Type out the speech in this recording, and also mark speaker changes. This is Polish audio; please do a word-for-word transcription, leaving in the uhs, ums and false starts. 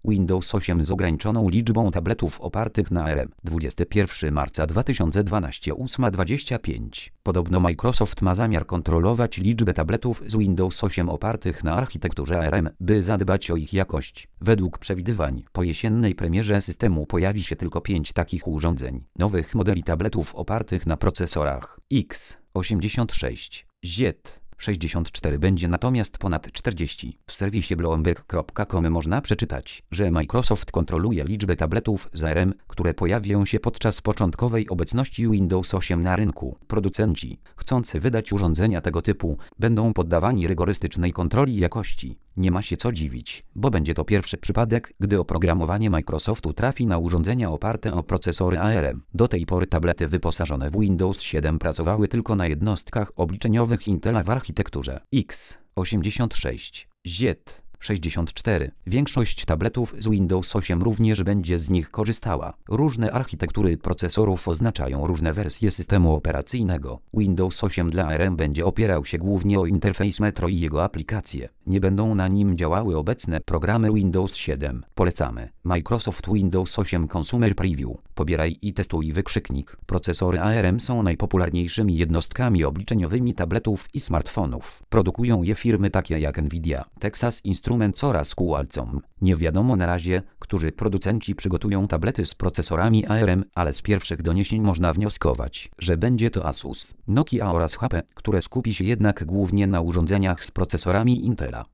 Speaker 1: Windows osiem z ograniczoną liczbą tabletów opartych na A R M. dwudziestego pierwszego marca dwa tysiące dwunastego ósma dwadzieścia pięć. Podobno Microsoft ma zamiar kontrolować liczbę tabletów z Windows osiem opartych na architekturze A R M, by zadbać o ich jakość. Według przewidywań, po jesiennej premierze systemu pojawi się tylko pięć takich urządzeń. Nowych modeli tabletów opartych na procesorach X osiemdziesiąt sześć, Z sześćdziesiąt cztery będzie natomiast ponad czterdzieści. W serwisie bloomberg kropka com można przeczytać, że Microsoft kontroluje liczbę tabletów z A R M, które pojawią się podczas początkowej obecności Windows osiem na rynku. Producenci, chcący wydać urządzenia tego typu, będą poddawani rygorystycznej kontroli jakości. Nie ma się co dziwić, bo będzie to pierwszy przypadek, gdy oprogramowanie Microsoftu trafi na urządzenia oparte o procesory A R M. Do tej pory tablety wyposażone w Windows siedem pracowały tylko na jednostkach obliczeniowych Intela w architekturze X osiemdziesiąt sześć, Z sześćdziesiąt cztery. Większość tabletów z Windows osiem również będzie z nich korzystała. Różne architektury procesorów oznaczają różne wersje systemu operacyjnego. Windows osiem dla A R M będzie opierał się głównie o interfejs Metro i jego aplikacje. Nie będą na nim działały obecne programy Windows siedem. Polecamy. Microsoft Windows osiem Consumer Preview. Pobieraj i testuj wykrzyknik. Procesory A R M są najpopularniejszymi jednostkami obliczeniowymi tabletów i smartfonów. Produkują je firmy takie jak Nvidia, Texas Instruments oraz Qualcomm. Nie wiadomo na razie, którzy producenci przygotują tablety z procesorami A R M, ale z pierwszych doniesień można wnioskować, że będzie to Asus, Nokia oraz H P, które skupi się jednak głównie na urządzeniach z procesorami Intela.